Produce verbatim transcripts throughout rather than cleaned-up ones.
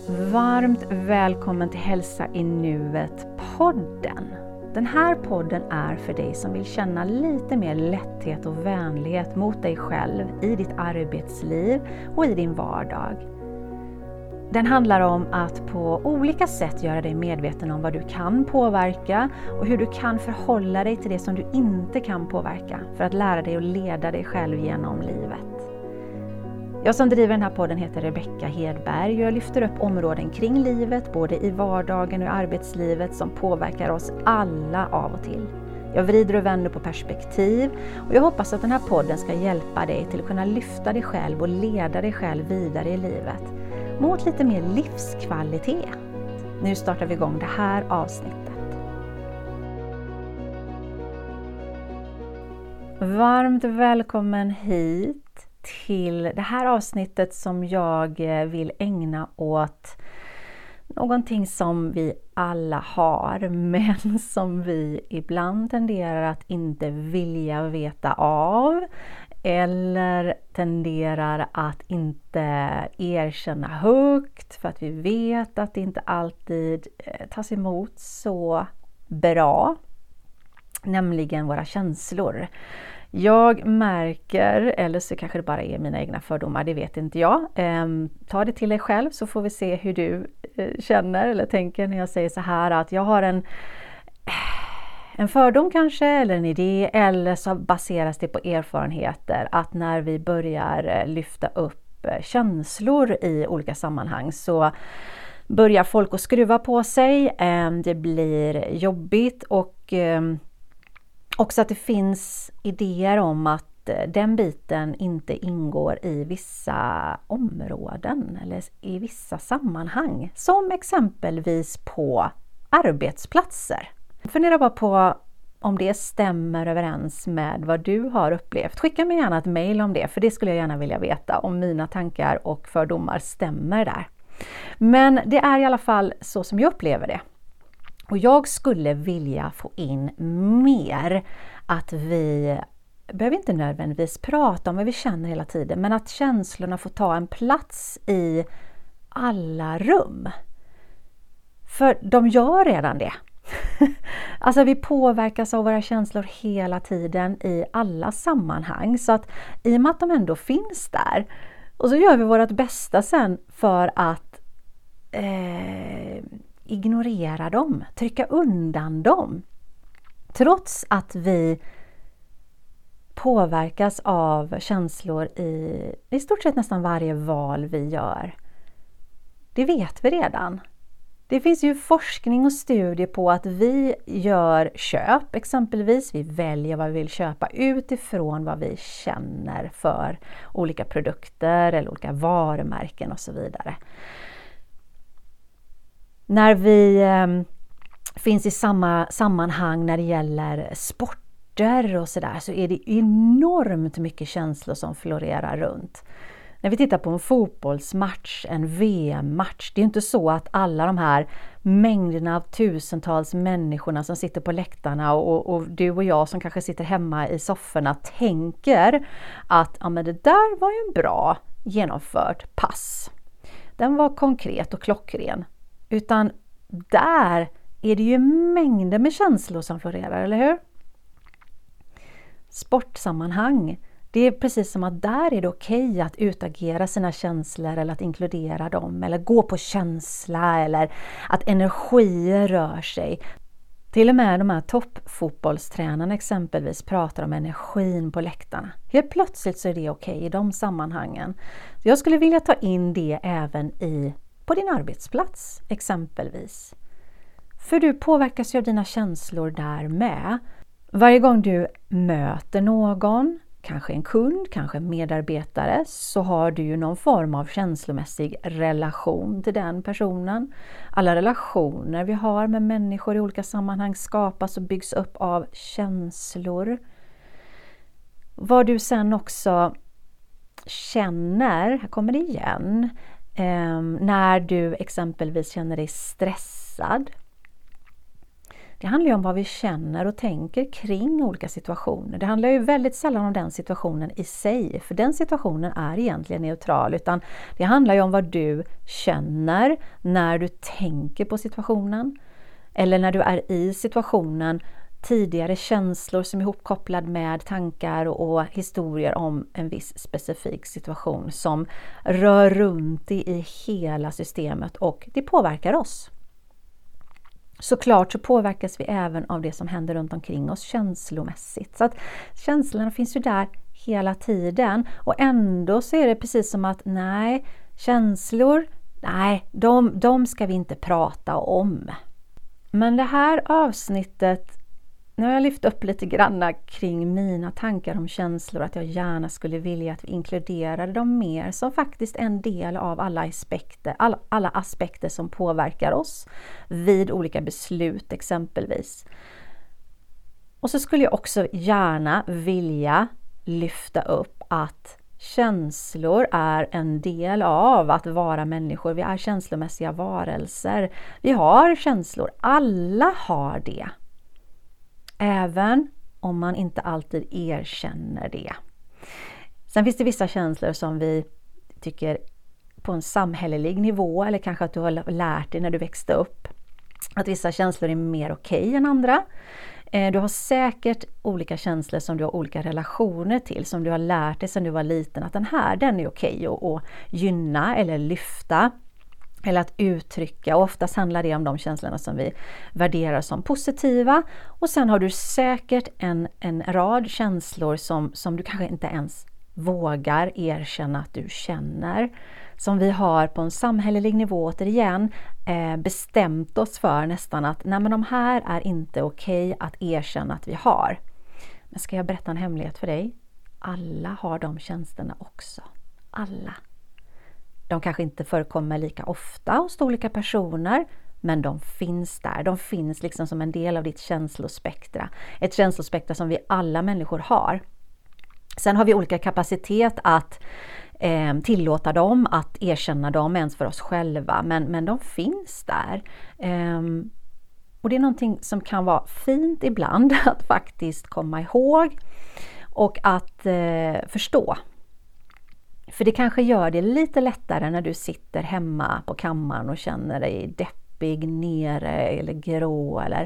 Varmt välkommen till Hälsa i nuet-podden. Den här podden är för dig som vill känna lite mer lätthet och vänlighet mot dig själv i ditt arbetsliv och i din vardag. Den handlar om att på olika sätt göra dig medveten om vad du kan påverka och hur du kan förhålla dig till det som du inte kan påverka för att lära dig att leda dig själv genom livet. Jag som driver den här podden heter Rebecka Hedberg och jag lyfter upp områden kring livet, både i vardagen och i arbetslivet, som påverkar oss alla av och till. Jag vrider och vänder på perspektiv och jag hoppas att den här podden ska hjälpa dig till att kunna lyfta dig själv och leda dig själv vidare i livet mot lite mer livskvalitet. Nu startar vi igång det här avsnittet. Varmt välkommen hit till det här avsnittet som jag vill ägna åt någonting som vi alla har, men som vi ibland tenderar att inte vilja veta av eller tenderar att inte erkänna högt för att vi vet att det inte alltid tas emot så bra, nämligen våra känslor. Jag märker, eller så kanske det bara är mina egna fördomar, det vet inte jag. Ehm, ta det till dig själv så får vi se hur du eh, känner eller tänker när jag säger så här, att jag har en, en fördom kanske, eller en idé, eller så baseras det på erfarenheter att när vi börjar lyfta upp känslor i olika sammanhang så börjar folk att skruva på sig, ehm, det blir jobbigt och ehm, också att det finns idéer om att den biten inte ingår i vissa områden eller i vissa sammanhang. Som exempelvis på arbetsplatser. Fundera bara på om det stämmer överens med vad du har upplevt. Skicka mig gärna ett mejl om det, för det skulle jag gärna vilja veta om mina tankar och fördomar stämmer där. Men det är i alla fall så som jag upplever det. Och jag skulle vilja få in mer att vi behöver inte nödvändigtvis prata om vad vi känner hela tiden, men att känslorna får ta en plats i alla rum. För de gör redan det. Alltså vi påverkas av våra känslor hela tiden i alla sammanhang, så att i och med att de ändå finns där och så gör vi vårt bästa sen för att eh, ignorera dem, trycka undan dem. Trots att vi påverkas av känslor i, i stort sett nästan varje val vi gör. Det vet vi redan. Det finns ju forskning och studier på att vi gör köp, exempelvis. Vi väljer vad vi vill köpa utifrån vad vi känner för olika produkter eller olika varumärken och så vidare. När vi eh, finns i samma sammanhang när det gäller sporter och sådär, så är det enormt mycket känslor som florerar runt. När vi tittar på en fotbollsmatch, en V M-match, det är inte så att alla de här mängderna av tusentals människorna som sitter på läktarna och, och du och jag som kanske sitter hemma i sofforna tänker att ja, men det där var ju en bra genomförd pass. Den var konkret och klockren. Utan där är det ju mängder med känslor som florerar, eller hur? Sportsammanhang, det är precis som att där är det okej att utagera sina känslor eller att inkludera dem eller gå på känsla eller att energier rör sig. Till och med de här toppfotbollstränarna exempelvis pratar om energin på läktarna. Helt plötsligt så är det okej i de sammanhangen. Jag skulle vilja ta in det även i på din arbetsplats exempelvis. För du påverkas ju av dina känslor där med. Varje gång du möter någon, kanske en kund, kanske en medarbetare, så har du ju någon form av känslomässig relation till den personen. Alla relationer vi har med människor i olika sammanhang skapas och byggs upp av känslor. Vad du sen också känner, här kommer det igen, eh, när du exempelvis känner dig stressad. Det handlar ju om vad vi känner och tänker kring olika situationer. Det handlar ju väldigt sällan om den situationen i sig, för den situationen är egentligen neutral, utan det handlar ju om vad du känner när du tänker på situationen, eller när du är i situationen, tidigare känslor som är ihopkopplade med tankar och historier om en viss specifik situation som rör runt i, i hela systemet, och det påverkar oss. Såklart så påverkas vi även av det som händer runt omkring oss känslomässigt. Så att känslorna finns ju där hela tiden, och ändå så är det precis som att nej, känslor, nej, de, de ska vi inte prata om. Men det här avsnittet, nu har jag lyft upp lite grann kring mina tankar om känslor, att jag gärna skulle vilja att vi inkluderade dem mer som faktiskt en del av alla aspekter, alla, alla aspekter som påverkar oss vid olika beslut exempelvis. Och så skulle jag också gärna vilja lyfta upp att känslor är en del av att vara människor. Vi är känslomässiga varelser. Vi har känslor, alla har det. Även om man inte alltid erkänner det. Sen finns det vissa känslor som vi tycker på en samhällelig nivå, eller kanske att du har lärt dig när du växte upp, att vissa känslor är mer okej än andra. Du har säkert olika känslor som du har olika relationer till, som du har lärt dig sedan du var liten, att den här, den är okej att, att gynna eller lyfta. Eller att uttrycka, och oftast handlar det om de känslorna som vi värderar som positiva. Och sen har du säkert en, en rad känslor som, som du kanske inte ens vågar erkänna att du känner. Som vi har på en samhällelig nivå återigen eh, bestämt oss för nästan att nej, men de här är inte okej att erkänna att vi har. Men ska jag berätta en hemlighet för dig? Alla har de känslorna också. Alla. De kanske inte förekommer lika ofta hos olika personer, men de finns där. De finns liksom som en del av ditt känslospektra. Ett känslospektra som vi alla människor har. Sen har vi olika kapacitet att eh, tillåta dem, att erkänna dem ens för oss själva. Men, men de finns där. Eh, och det är någonting som kan vara fint ibland att faktiskt komma ihåg och att eh, förstå. För det kanske gör det lite lättare när du sitter hemma på kammaren och känner dig deppig, nere eller grå. Eller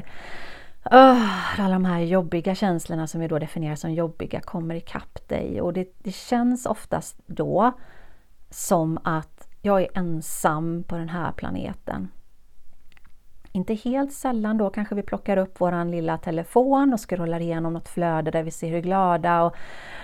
uh, alla de här jobbiga känslorna som vi då definierar som jobbiga kommer ikapp dig. Och det, det känns oftast då som att jag är ensam på den här planeten. Inte helt sällan då kanske vi plockar upp våran lilla telefon och scrollar igenom något flöde där vi ser hur glada och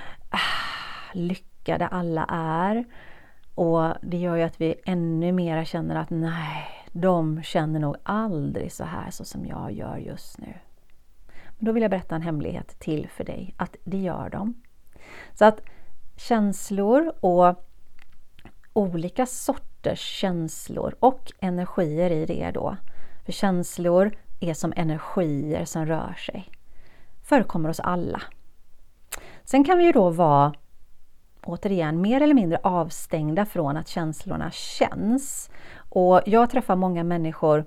uh, lyckliga där alla är, och det gör ju att vi ännu mer känner att nej, de känner nog aldrig så här så som jag gör just nu. Men då vill jag berätta en hemlighet till för dig, att det gör de. Så att känslor och olika sorters känslor och energier i det då, för känslor är som energier som rör sig, förekommer hos alla. Sen kan vi ju då vara återigen mer eller mindre avstängda från att känslorna känns. Och jag träffar många människor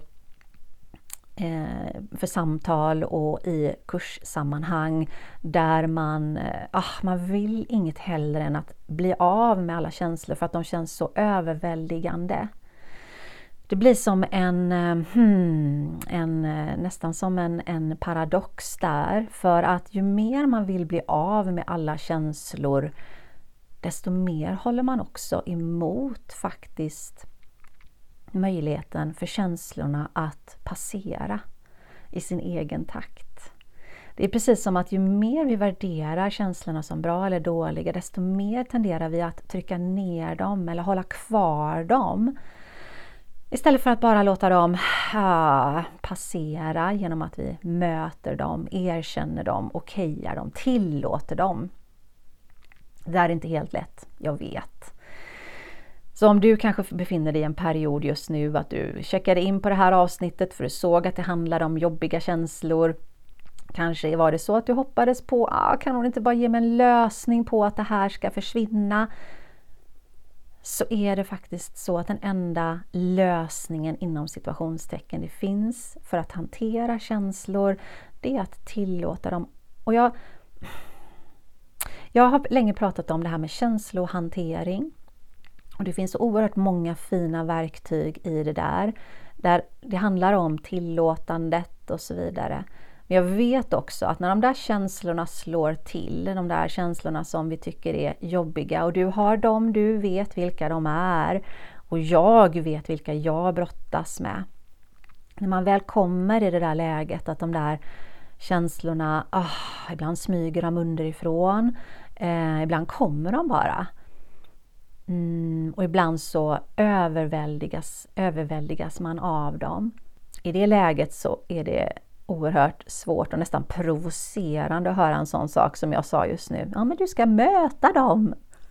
eh, för samtal och i kurssammanhang där man, eh, ah, man vill inget hellre än att bli av med alla känslor för att de känns så överväldigande. Det blir som en, hmm, en nästan som en, en paradox där, för att ju mer man vill bli av med alla känslor, desto mer håller man också emot faktiskt möjligheten för känslorna att passera i sin egen takt. Det är precis som att ju mer vi värderar känslorna som bra eller dåliga, desto mer tenderar vi att trycka ner dem eller hålla kvar dem. Istället för att bara låta dem ah, passera genom att vi möter dem, erkänner dem, okejar dem, tillåter dem. Det är inte helt lätt, jag vet. Så om du kanske befinner dig i en period just nu att du checkade in på det här avsnittet för du såg att det handlar om jobbiga känslor. Kanske var det så att du hoppades på, ah, kan hon inte bara ge mig en lösning på att det här ska försvinna? så är det faktiskt så att den enda lösningen inom situationstecken det finns för att hantera känslor, det är att tillåta dem. Och jag, jag har länge pratat om det här med känslohantering. Och det finns så oerhört många fina verktyg i det där. Där det handlar om tillåtandet och så vidare. Men jag vet också att när de där känslorna slår till, de där känslorna som vi tycker är jobbiga, och du har dem, du vet vilka de är, och jag vet vilka jag brottas med. När man väl kommer i det där läget att de där känslorna, oh, ibland smyger de underifrån, eh, ibland kommer de bara. Mm, och ibland så överväldigas, överväldigas man av dem. I det läget så är det oerhört svårt och nästan provocerande att höra en sån sak som jag sa just nu. Ja, men du ska möta dem.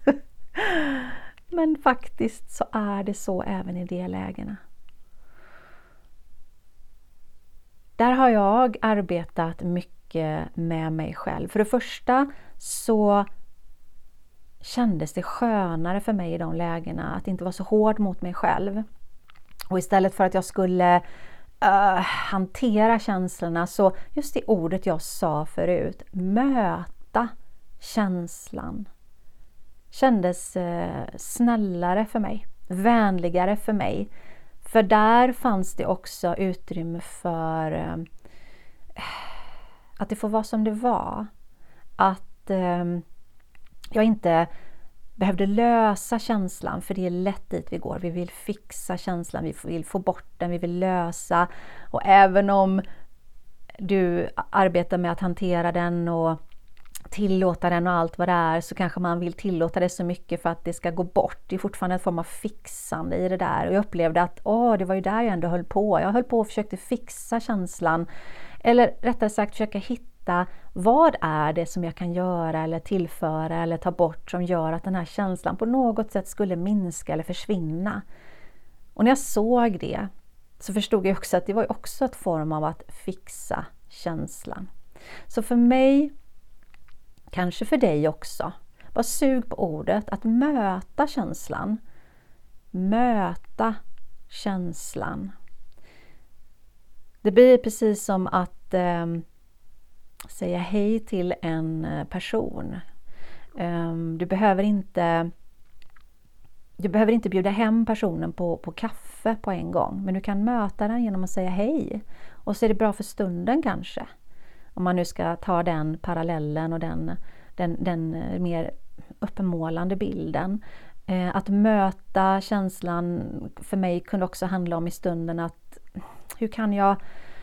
Men faktiskt så är det så även i de lägena. Där har jag arbetat mycket med mig själv. För det första så kändes det skönare för mig i de lägena att inte vara så hård mot mig själv. Och istället för att jag skulle uh, hantera känslorna, så just det ordet jag sa förut, möta känslan, kändes uh, snällare för mig, vänligare för mig. För där fanns det också utrymme för uh, att det får vara som det var. Att uh, jag inte behövde lösa känslan, för det är lätt dit vi går. Vi vill fixa känslan, vi vill få bort den, vi vill lösa. Och även om du arbetar med att hantera den och tillåta den och allt vad det är, så kanske man vill tillåta det så mycket för att det ska gå bort. Det är fortfarande en form av fixande i det där. Och jag upplevde att åh, det var ju där jag ändå höll på. Jag höll på och försökte fixa känslan. Eller rättare sagt försöka hitta vad är det som jag kan göra eller tillföra eller ta bort som gör att den här känslan på något sätt skulle minska eller försvinna. Och när jag såg det så förstod jag också att det var också ett form av att fixa känslan. Så för mig, kanske för dig också, var sug på ordet att möta känslan. Möta känslan. Det blir precis som att eh, säga hej till en person. Um, du behöver inte du behöver inte bjuda hem personen på, på kaffe på en gång, men du kan möta den genom att säga hej. Och så är det bra för stunden kanske. Om man nu ska ta den parallellen och den, den, den mer uppenmålande bilden. Eh, att möta känslan för mig kunde också handla om i stunden att hur kan jag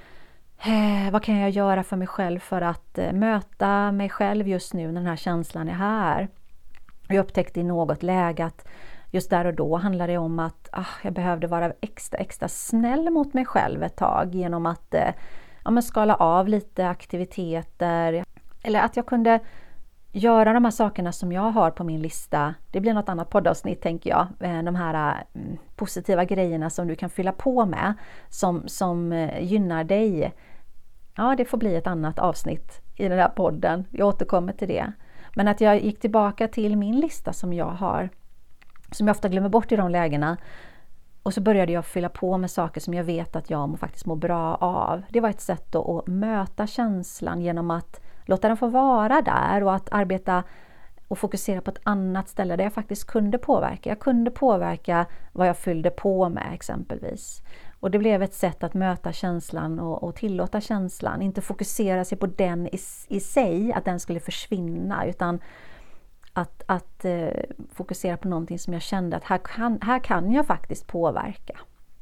Eh, vad kan jag göra för mig själv för att eh, möta mig själv just nu när den här känslan är här. Jag upptäckte i något läge att just där och då handlade det om att ah, jag behövde vara extra extra snäll mot mig själv ett tag genom att eh, ja, men skala av lite aktiviteter. Eller att jag kunde göra de här sakerna som jag har på min lista. Det blir något annat poddavsnitt tänker jag. De här mm, positiva grejerna som du kan fylla på med som, som eh, gynnar dig. Ja, det får bli ett annat avsnitt i den här podden. Jag återkommer till det. Men att jag gick tillbaka till min lista som jag har. Som jag ofta glömmer bort i de lägena. Och så började jag fylla på med saker som jag vet att jag må, faktiskt mår bra av. Det var ett sätt då att möta känslan genom att låta den få vara där. Och att arbeta och fokusera på ett annat ställe där jag faktiskt kunde påverka. Jag kunde påverka vad jag fyllde på med exempelvis. Och det blev ett sätt att möta känslan och, och tillåta känslan. Inte fokusera sig på den i, i sig, att den skulle försvinna. Utan att, att eh, fokusera på någonting som jag kände att här kan, här kan jag faktiskt påverka.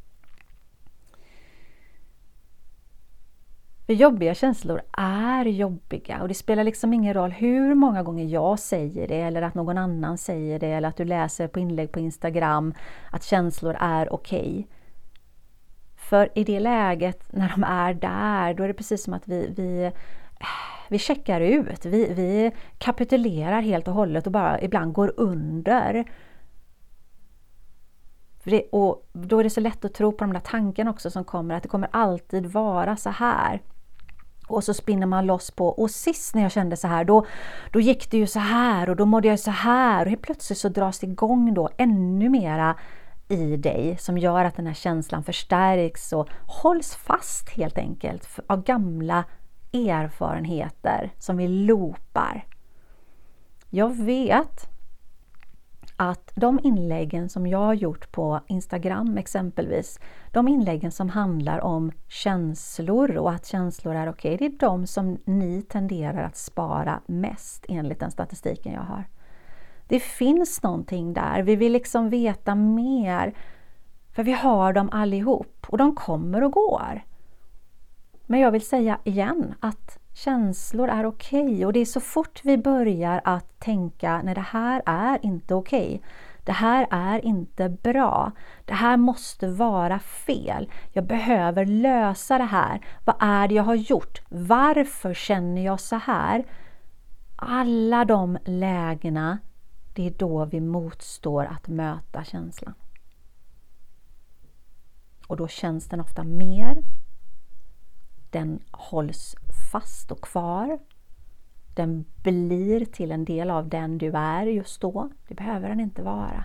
För jobbiga känslor är jobbiga. Och det spelar liksom ingen roll hur många gånger jag säger det. Eller att någon annan säger det. Eller att du läser på inlägg på Instagram att känslor är okej. För i det läget när de är där, då är det precis som att vi, vi, vi checkar ut. Vi, vi kapitulerar helt och hållet och bara ibland går under. För det, och då är det så lätt att tro på de där tankarna också som kommer. Att det kommer alltid vara så här. Och så spinner man loss på, och sist när jag kände så här, då, då gick det ju så här och då mådde jag så här. Och helt plötsligt så dras det igång då ännu mera i dig som gör att den här känslan förstärks och hålls fast helt enkelt av gamla erfarenheter som vi loopar. Jag vet att de inläggen som jag har gjort på Instagram exempelvis, de inläggen som handlar om känslor och att känslor är okej, det är de som ni tenderar att spara mest enligt den statistiken jag har. Det finns någonting där, vi vill liksom veta mer, för vi har dem allihop och de kommer och går. Men jag vill säga igen att känslor är okej, och det är så fort vi börjar att tänka, nej det här är inte okej, det här är inte bra, det här måste vara fel, jag behöver lösa det här, vad är det jag har gjort, varför känner jag så här? Alla de lägena, det är då vi motstår att möta känslan. Och då känns den ofta mer. Den hålls fast och kvar. Den blir till en del av den du är just då. Det behöver den inte vara.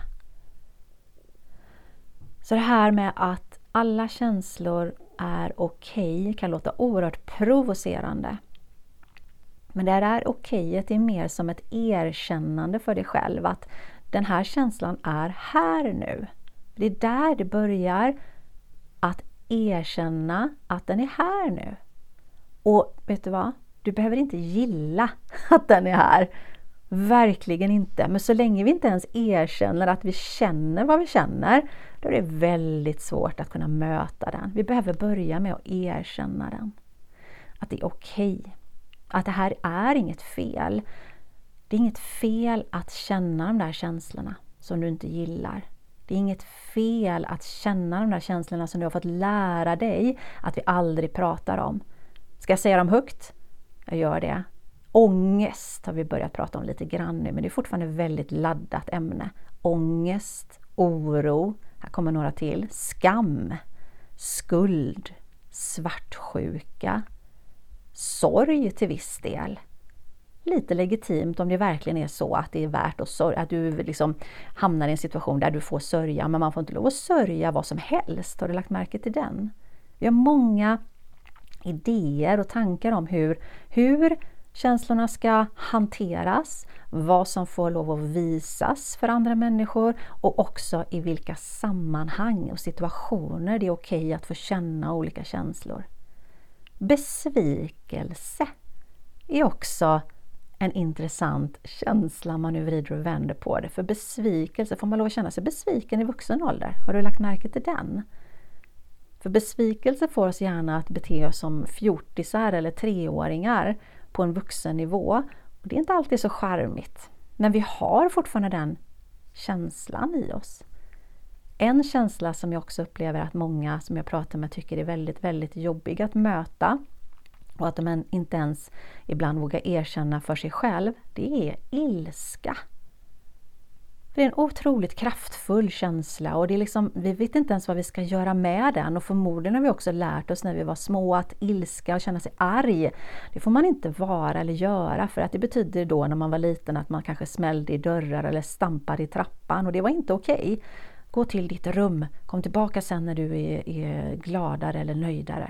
Så det här med att alla känslor är okej kan låta oerhört provocerande. Men det här okejet är mer som ett erkännande för dig själv. Att den här känslan är här nu. Det är där det börjar, att erkänna att den är här nu. Och vet du vad? Du behöver inte gilla att den är här. Verkligen inte. Men så länge vi inte ens erkänner att vi känner vad vi känner, då är det väldigt svårt att kunna möta den. Vi behöver börja med att erkänna den. Att det är okej. Att det här är inget fel. Det är inget fel att känna de där känslorna som du inte gillar. Det är inget fel att känna de där känslorna som du har fått lära dig att vi aldrig pratar om. Ska jag säga dem högt? Jag gör det. Ångest har vi börjat prata om lite grann nu, men det är fortfarande ett väldigt laddat ämne. Ångest, oro, här kommer några till. Skam, skuld, svartsjuka, sorg till viss del. Lite legitimt om det verkligen är så att det är värt att sörja, att du liksom hamnar i en situation där du får sörja, men man får inte lov att sörja vad som helst. Har du lagt märke till den? Vi har många idéer och tankar om hur, hur känslorna ska hanteras, vad som får lov att visas för andra människor och också i vilka sammanhang och situationer det är okej att få känna olika känslor. Besvikelse är också en intressant känsla man nu vrider och vänder på det. För besvikelse, får man lov att känna sig besviken i vuxen ålder? Har du lagt märke till den? För besvikelse får oss gärna att bete oss som fjortisar eller treåringar på en vuxen nivå. Och det är inte alltid så charmigt. Men vi har fortfarande den känslan i oss. En känsla som jag också upplever att många som jag pratar med tycker är väldigt, väldigt jobbig att möta, och att de inte ens ibland vågar erkänna för sig själv, det är ilska. Det är en otroligt kraftfull känsla, och det är liksom, vi vet inte ens vad vi ska göra med den, och förmodligen har vi också lärt oss när vi var små att ilska och känna sig arg, det får man inte vara eller göra, för att det betyder då när man var liten att man kanske smällde i dörrar eller stampade i trappan, och det var inte okej. Gå till ditt rum, kom tillbaka sen när du är, är gladare eller nöjdare.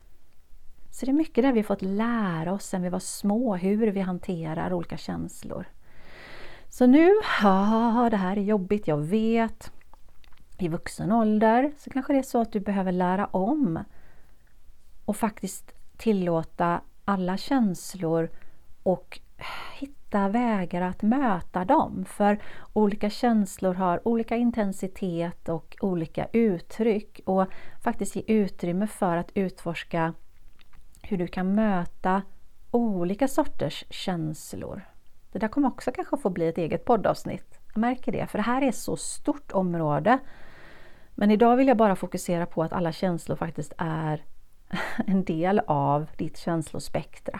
Så det är mycket där vi fått lära oss sen vi var små, hur vi hanterar olika känslor. Så nu, ja, det här är jobbigt, jag vet. I vuxen ålder så kanske det är så att du behöver lära om och faktiskt tillåta alla känslor och hitta vägar att möta dem. För olika känslor har olika intensitet och olika uttryck, och faktiskt ge utrymme för att utforska hur du kan möta olika sorters känslor. Det där kommer också kanske få bli ett eget poddavsnitt. Jag märker det, för det här är ett så stort område. Men idag vill jag bara fokusera på att alla känslor faktiskt är en del av ditt känslospektra.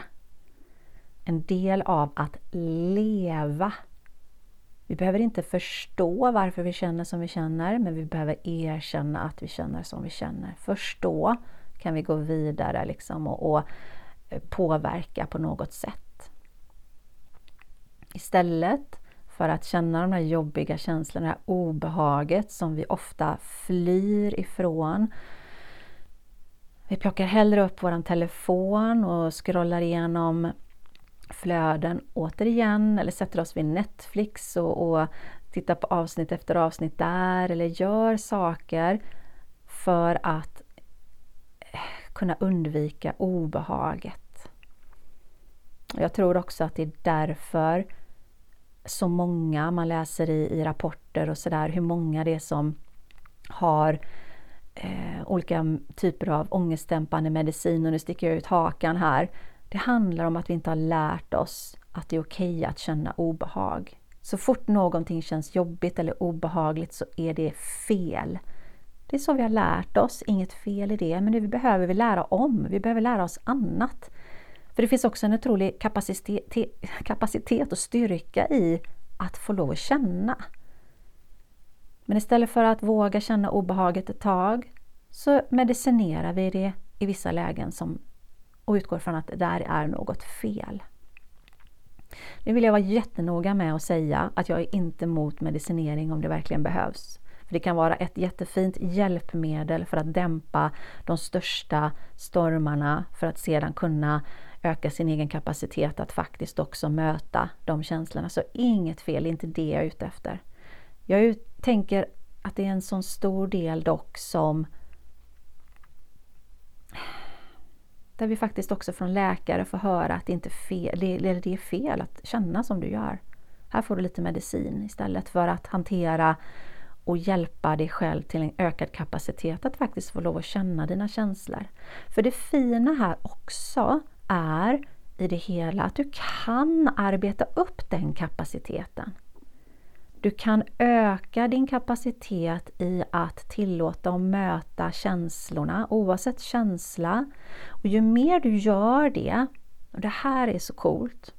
En del av att leva. Vi behöver inte förstå varför vi känner som vi känner, men vi behöver erkänna att vi känner som vi känner. Förstå kan vi gå vidare liksom och, och påverka på något sätt. Istället för att känna de här jobbiga känslorna, det här obehaget som vi ofta flyr ifrån. Vi plockar hellre upp vår telefon och scrollar igenom flöden återigen, eller sätter oss vid Netflix och, och tittar på avsnitt efter avsnitt där, eller gör saker för att kunna undvika obehaget. Jag tror också att det är därför så många, man läser i, i rapporter och sådär, hur många det är som har eh, olika typer av ångestdämpande medicin, och nu sticker jag ut hakan här. Det handlar om att vi inte har lärt oss att det är okej att känna obehag. Så fort någonting känns jobbigt eller obehagligt så är det fel. Det är så vi har lärt oss, inget fel i det, men nu behöver vi lära om, vi behöver lära oss annat. För det finns också en otrolig kapacitet, kapacitet och styrka i att få lov att känna. Men istället för att våga känna obehaget ett tag så medicinerar vi det i vissa lägen som, och utgår från att det där är något fel. Nu vill jag vara jättenoga med att säga att jag är inte emot medicinering om det verkligen behövs. För det kan vara ett jättefint hjälpmedel för att dämpa de största stormarna, för att sedan kunna öka sin egen kapacitet att faktiskt också möta de känslorna. Så inget fel, inte det jag är ute efter. Jag tänker att det är en sån stor del dock som där vi faktiskt också från läkare får höra att det inte är fel, det, eller det är fel att känna som du gör. Här får du lite medicin istället för att hantera och hjälpa dig själv till en ökad kapacitet att faktiskt få lov att känna dina känslor. För det fina här också är i det hela att du kan arbeta upp den kapaciteten. Du kan öka din kapacitet i att tillåta och möta känslorna, oavsett känsla. Och ju mer du gör det, och det här är så coolt,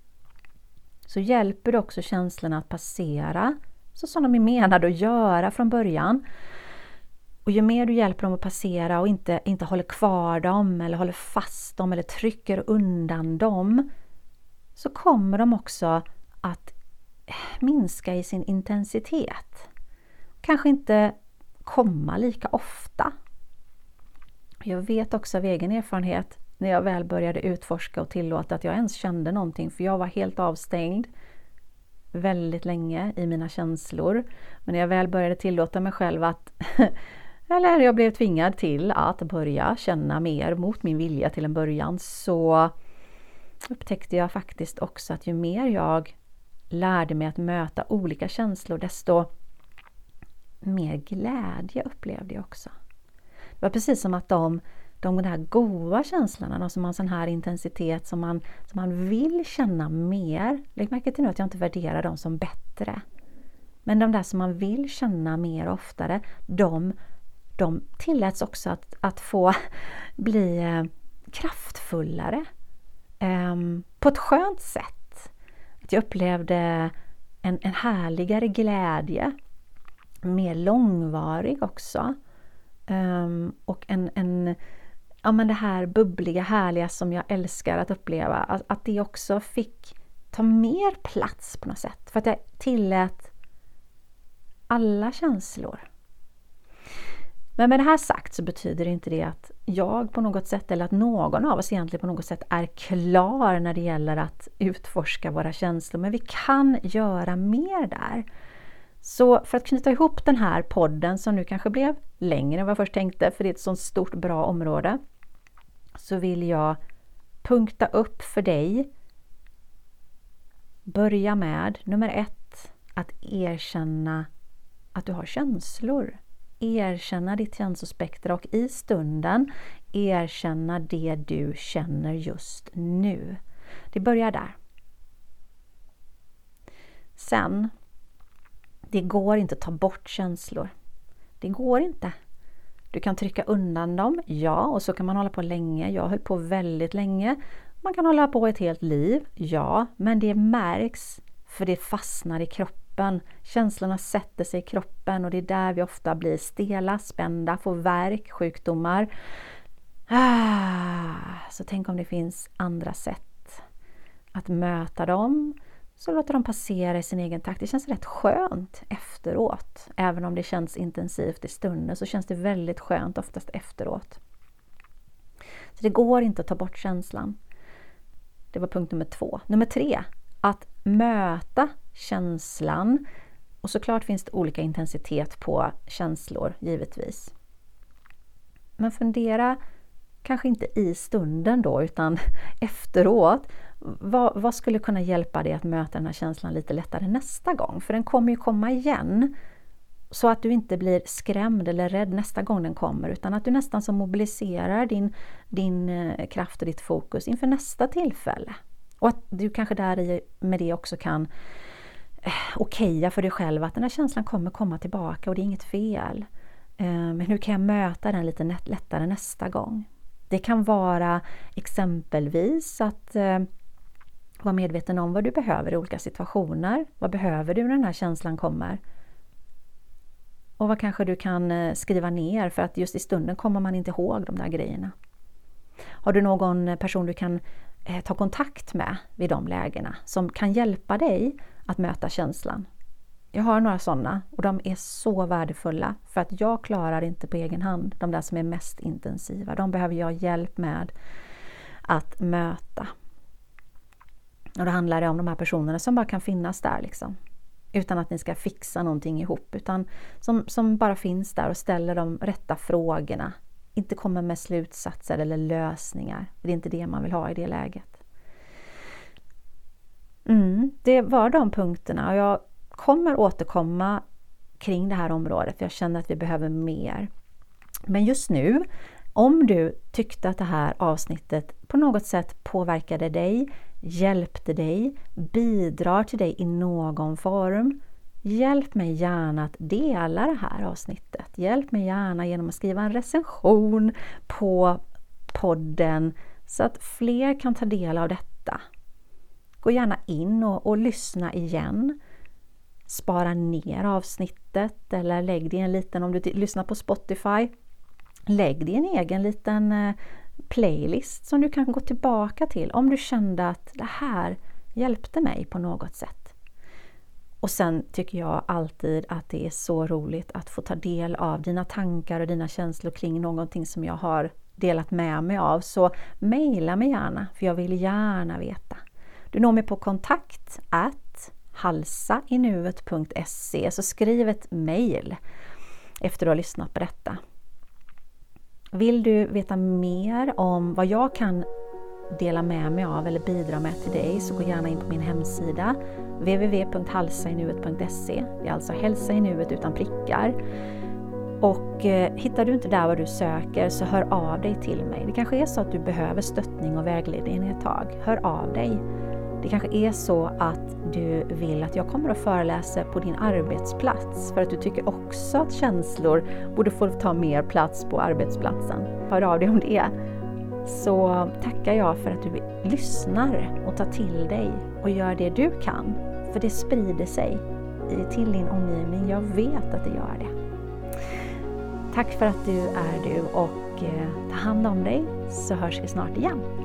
så hjälper du också känslorna att passera, så som de är menade att göra från början. Och ju mer du hjälper dem att passera och inte, inte håller kvar dem, eller håller fast dem, eller trycker undan dem, så kommer de också att minska i sin intensitet. Kanske inte komma lika ofta. Jag vet också av egen erfarenhet när jag väl började utforska och tillåta att jag ens kände någonting, för jag var helt avstängd väldigt länge i mina känslor. Men när jag väl började tillåta mig själv att eller jag blev tvingad till att börja känna mer mot min vilja till en början, så upptäckte jag faktiskt också att ju mer jag lärde mig att möta olika känslor, desto mer glädje upplevde jag också. Det var precis som att de, de här goda känslorna, de som har en sån här intensitet som man, som man vill känna mer. Lägg märke till nu att jag inte värderar dem som bättre. Men de där som man vill känna mer oftare, de, de tilläts också att, att få bli eh, kraftfullare eh, på ett skönt sätt. Att jag upplevde en, en härligare glädje, mer långvarig också. Um, och en, en, ja, men det här bubbliga, härliga som jag älskar att uppleva. Att, att det också fick ta mer plats på något sätt. För att jag tillät alla känslor. Men med det här sagt så betyder det inte det att jag på något sätt, eller att någon av oss egentligen på något sätt är klar när det gäller att utforska våra känslor. Men vi kan göra mer där. Så för att knyta ihop den här podden, som nu kanske blev längre än vad jag först tänkte, för det är ett sånt stort bra område, så vill jag punkta upp för dig. Börja med nummer ett, att erkänna att du har känslor. Erkänna ditt känslospektra och i stunden erkänna det du känner just nu. Det börjar där. Sen, det går inte att ta bort känslor. Det går inte. Du kan trycka undan dem, ja, och så kan man hålla på länge. Jag höll på väldigt länge. Man kan hålla på ett helt liv, ja, men det märks för det fastnar i kroppen. Känslorna sätter sig i kroppen och det är där vi ofta blir stela, spända, får värk, sjukdomar. Ah, så tänk om det finns andra sätt att möta dem. Så låter de passera i sin egen takt. Det känns rätt skönt efteråt. Även om det känns intensivt i stunden så känns det väldigt skönt oftast efteråt. Så det går inte att ta bort känslan. Det var punkt nummer två. Nummer tre. Att möta känslan. Och såklart finns det olika intensitet på känslor, givetvis. Men fundera kanske inte i stunden då, utan efteråt. Vad, vad skulle kunna hjälpa dig att möta den här känslan lite lättare nästa gång? För den kommer ju komma igen. Så att du inte blir skrämd eller rädd nästa gång den kommer. Utan att du nästan så mobiliserar din, din kraft och ditt fokus inför nästa tillfälle. Och att du kanske där med det också kan eh, okeja för dig själv att den här känslan kommer komma tillbaka och det är inget fel. Eh, men hur kan jag möta den lite lättare nästa gång? Det kan vara exempelvis att eh, vara medveten om vad du behöver i olika situationer. Vad behöver du när den här känslan kommer? Och vad kanske du kan skriva ner för att just i stunden kommer man inte ihåg de där grejerna. Har du någon person du kan eh, ta kontakt med vid de lägena som kan hjälpa dig att möta känslan? Jag har några sådana och de är så värdefulla för att jag klarar inte på egen hand de där som är mest intensiva. De behöver jag hjälp med att möta. Och då handlar det om de här personerna som bara kan finnas där liksom. Utan att ni ska fixa någonting ihop. Utan som, som bara finns där och ställer de rätta frågorna. Inte kommer med slutsatser eller lösningar. Det är inte det man vill ha i det läget. Mm, det var de punkterna. Och jag kommer återkomma kring det här området. För jag känner att vi behöver mer. Men just nu, om du tyckte att det här avsnittet på något sätt påverkade dig, hjälpte dig, bidrar till dig i någon form. Hjälp mig gärna att dela det här avsnittet. Hjälp mig gärna genom att skriva en recension på podden så att fler kan ta del av detta. Gå gärna in och, och lyssna igen. Spara ner avsnittet eller lägg det i en liten, om du t- lyssnar på Spotify, lägg det i en egen liten eh, playlist som du kan gå tillbaka till om du kände att det här hjälpte mig på något sätt. Och sen tycker jag alltid att det är så roligt att få ta del av dina tankar och dina känslor kring någonting som jag har delat med mig av. Så mejla mig gärna, för jag vill gärna veta. Du når mig på kontakt at halsainuet punkt se, så skriv ett mejl efter att ha lyssnat på detta. Vill du veta mer om vad jag kan dela med mig av eller bidra med till dig, så gå gärna in på min hemsida w w w punkt halsainuet punkt se. Det är alltså hälsa i nuet utan prickar. Och eh, hittar du inte där vad du söker, så hör av dig till mig. Det kanske är så att du behöver stöttning och vägledning ett tag. Hör av dig. Det kanske är så att du vill att jag kommer att föreläsa på din arbetsplats för att du tycker också att känslor borde få ta mer plats på arbetsplatsen. Hör av dig om det. Så tackar jag för att du lyssnar och tar till dig och gör det du kan. För det sprider sig till din omgivning. Jag vet att det gör det. Tack för att du är du och ta hand om dig, så hörs vi snart igen.